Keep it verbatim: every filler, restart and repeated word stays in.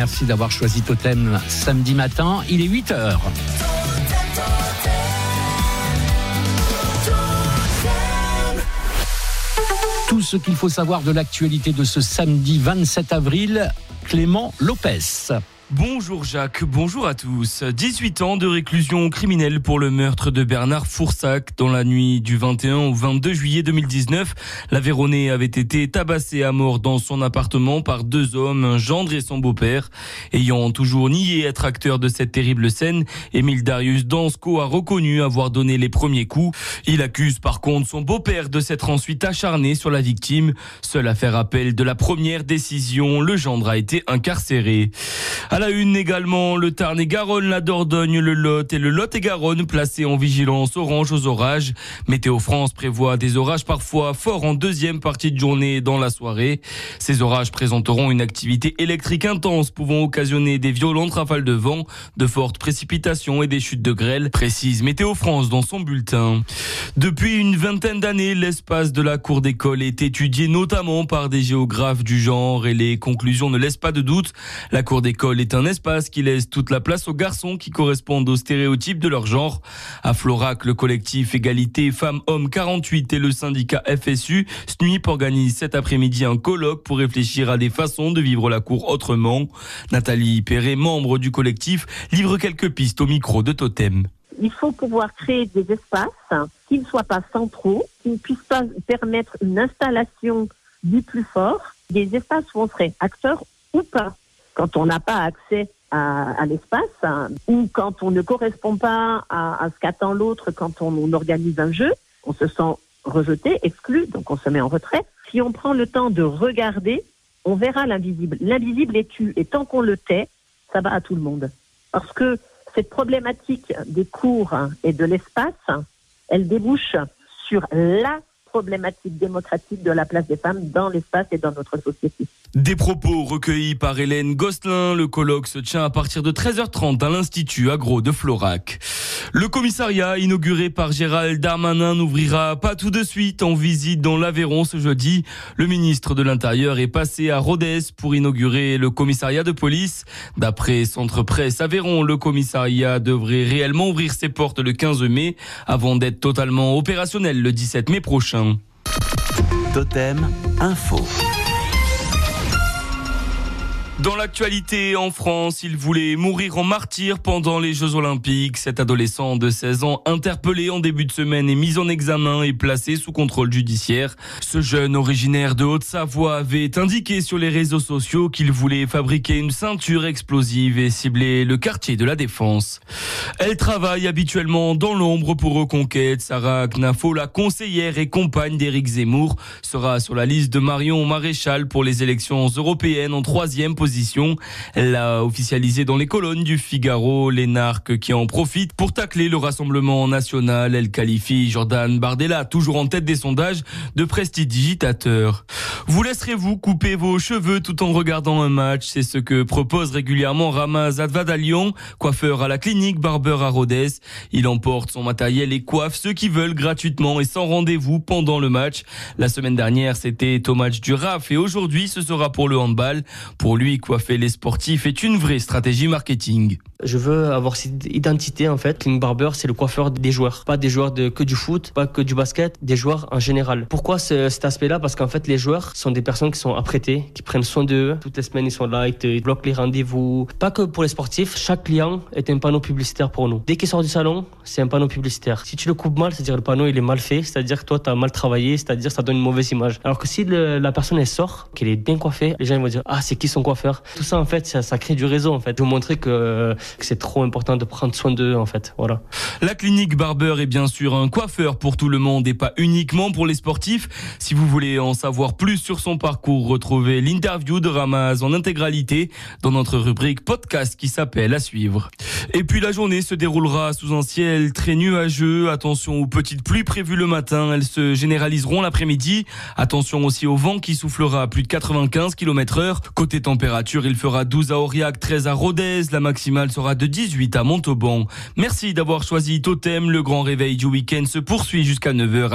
Merci d'avoir choisi Totem samedi matin. Il est huit heures. Tout ce qu'il faut savoir de l'actualité de ce samedi vingt-sept avril, Clément Lopez. Bonjour Jacques, bonjour à tous. dix-huit ans de réclusion criminelle pour le meurtre de Bernard Foursac. Dans la nuit du vingt et un au vingt-deux juillet deux mille dix-neuf, l'Aveyronais avait été tabassé à mort dans son appartement par deux hommes, un gendre et son beau-père. Ayant toujours nié être acteur de cette terrible scène, Émile Darius Dansko a reconnu avoir donné les premiers coups. Il accuse par contre son beau-père de s'être ensuite acharné sur la victime. Seul à faire appel de la première décision, le gendre a été incarcéré. À la une également, le Tarn-et-Garonne, la Dordogne, le Lot et le Lot-et-Garonne placés en vigilance orange aux orages. Météo France prévoit des orages parfois forts en deuxième partie de journée et dans la soirée. Ces orages présenteront une activité électrique intense pouvant occasionner des violentes rafales de vent, de fortes précipitations et des chutes de grêle, précise Météo France dans son bulletin. Depuis une vingtaine d'années, l'espace de la cour d'école est étudié notamment par des géographes du genre et les conclusions ne laissent pas de doute. La cour d'école est un espace qui laisse toute la place aux garçons qui correspondent aux stéréotypes de leur genre. À Florac, le collectif Égalité Femmes-Hommes quarante-huit et le syndicat F S U, S N U I P, organisent cet après-midi un colloque pour réfléchir à des façons de vivre la cour autrement. Nathalie Perret, membre du collectif, livre quelques pistes au micro de Totem. Il faut pouvoir créer des espaces qui ne soient pas centraux, qui ne puissent pas permettre une installation du plus fort, des espaces où on serait acteur ou pas. Quand on n'a pas accès à, à l'espace, hein, ou quand on ne correspond pas à, à ce qu'attend l'autre, quand on, on organise un jeu, on se sent rejeté, exclu, donc on se met en retrait. Si on prend le temps de regarder, on verra l'invisible. L'invisible est tu, et tant qu'on le tait, ça va à tout le monde. Parce que cette problématique des cours et de l'espace, elle débouche sur la problématique démocratique de la place des femmes dans l'espace et dans notre société. Des propos recueillis par Hélène Gosselin. Le colloque se tient à partir de treize heures trente à l'Institut Agro de Florac. Le commissariat inauguré par Gérald Darmanin n'ouvrira pas tout de suite en visite dans l'Aveyron ce jeudi. Le ministre de l'Intérieur est passé à Rodez pour inaugurer le commissariat de police. D'après Centre Presse Aveyron, le commissariat devrait réellement ouvrir ses portes le quinze mai avant d'être totalement opérationnel le dix-sept mai prochain. Totem Info. Dans l'actualité en France, il voulait mourir en martyr pendant les Jeux Olympiques. Cet adolescent de seize ans, interpellé en début de semaine et mis en examen et placé sous contrôle judiciaire. Ce jeune originaire de Haute-Savoie avait indiqué sur les réseaux sociaux qu'il voulait fabriquer une ceinture explosive et cibler le quartier de la Défense. Elle travaille habituellement dans l'ombre pour Reconquête. Sarah Knafo, la conseillère et compagne d'Éric Zemmour, sera sur la liste de Marion Maréchal pour les élections européennes en troisième position. Elle l'a officialisé dans les colonnes du Figaro. L'énarque qui en profite pour tacler le Rassemblement national. Elle qualifie Jordan Bardella, toujours en tête des sondages, de prestidigitateur. Vous laisserez-vous couper vos cheveux tout en regardant un match? C'est ce que propose régulièrement Ramaz Advadalian, coiffeur à la clinique Barber à Rodez. Il emporte son matériel et coiffe ceux qui veulent gratuitement et sans rendez-vous pendant le match. La semaine dernière, c'était au match du R A F et aujourd'hui, ce sera pour le handball. Pour lui, coiffer les sportifs est une vraie stratégie marketing. Je veux avoir cette identité en fait. Clinique Barber, c'est le coiffeur des joueurs. Pas des joueurs de que du foot, pas que du basket, des joueurs en général. Pourquoi ce, cet aspect-là? Parce qu'en fait, les joueurs sont des personnes qui sont apprêtées, qui prennent soin d'eux. Toutes les semaines, ils sont là, ils te bloquent les rendez-vous. Pas que pour les sportifs, chaque client est un panneau publicitaire pour nous. Dès qu'il sort du salon, c'est un panneau publicitaire. Si tu le coupes mal, c'est-à-dire le panneau il est mal fait, c'est-à-dire que toi, tu as mal travaillé, c'est-à-dire que ça donne une mauvaise image. Alors que si le, la personne elle sort, qu'elle est bien coiffée, les gens ils vont dire « Ah, c'est qui son coiffeur ?» Tout ça, en fait, ça, ça crée du réseau, en fait. Je veux montrer que, que c'est trop important de prendre soin d'eux, en fait. Voilà. La clinique Barber est bien sûr un coiffeur pour tout le monde et pas uniquement pour les sportifs. Si vous voulez en savoir plus sur son parcours, retrouvez l'interview de Ramaz en intégralité dans notre rubrique podcast qui s'appelle À suivre. Et puis la journée se déroulera sous un ciel très nuageux. Attention aux petites pluies prévues le matin. Elles se généraliseront l'après-midi. Attention aussi au vent qui soufflera à plus de quatre-vingt-quinze kilomètres heure. Côté température, il fera douze à Aurillac, treize à Rodez. La maximale sera de dix-huit à Montauban. Merci d'avoir choisi Totem. Le grand réveil du week-end se poursuit jusqu'à neuf heures.